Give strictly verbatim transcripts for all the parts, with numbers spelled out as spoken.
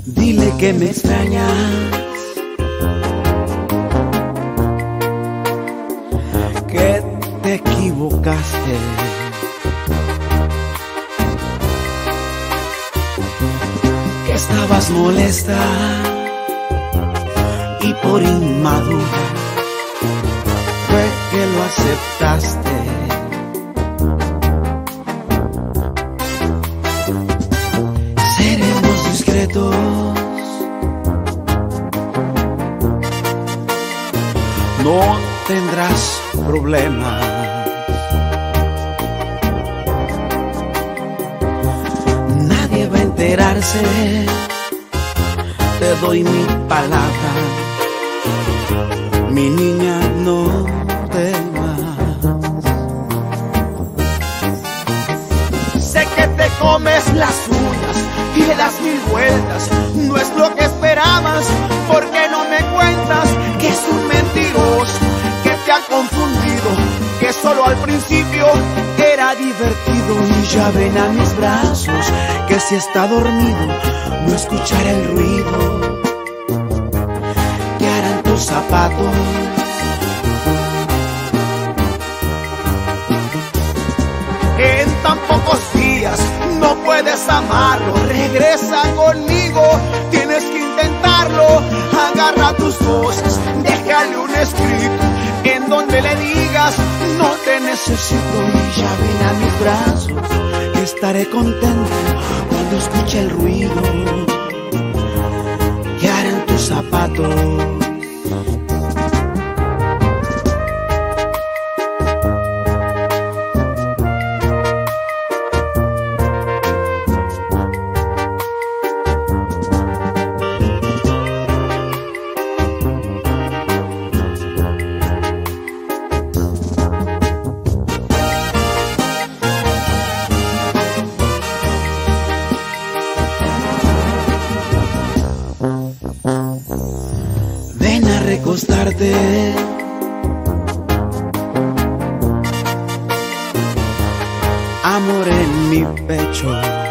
Dile que me extrañas, que te equivocaste, que estabas molesta y por inmadura fue que lo aceptaste. Seremos discretos, no tendrás problemas. Nadie va a enterarse, te doy mi palabra. Mi niña, no temas. Sé que te comes las uñas y le das mil vueltas. No es lo que esperabas, porque no me cuentas que es un mentiroso, que te ha confundido, que solo al principio era divertido. Y ya ven a mis brazos, que si está dormido no escuchará el ruido que harán tus zapatos. En tan pocos días no puedes amarlo. Regresa conmigo, tienes que intentarlo. Agarra tus cosas, déjale un escrito en donde le digas: no te necesito. Y ya ven a mis brazos, que estaré contento cuando escuche el ruido que harán tus zapatos. Ven a recostarte, amor en mi pecho.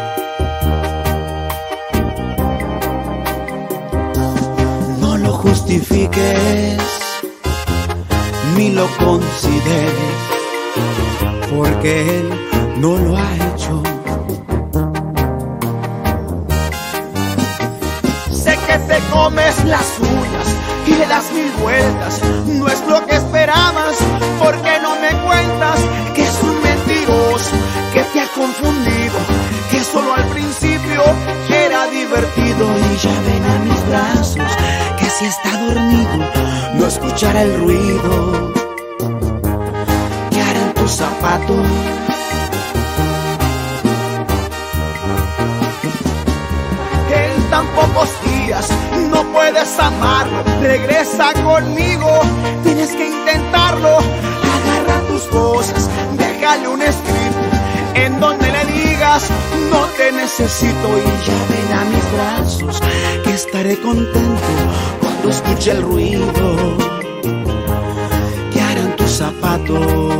No lo justifiques ni lo consideres, porque él no lo ha hecho. Sé que te comes las uñas y le das mil vueltas. No es lo que esperabas, porque no me cuentas que es un mentiroso, que te ha confundido, que solo al principio era divertido. Y ya ven a mis brazos, que si está dormido no escuchará el ruido que harán tus zapatos. En tan pocos días no puedes amarlo. Regresa conmigo, tienes que intentarlo. Agarra tus cosas, déjale un escrito en donde le digas: no te necesito. Y ya ven a mis brazos, que estaré contento cuando escuche el ruido que harán tus zapatos.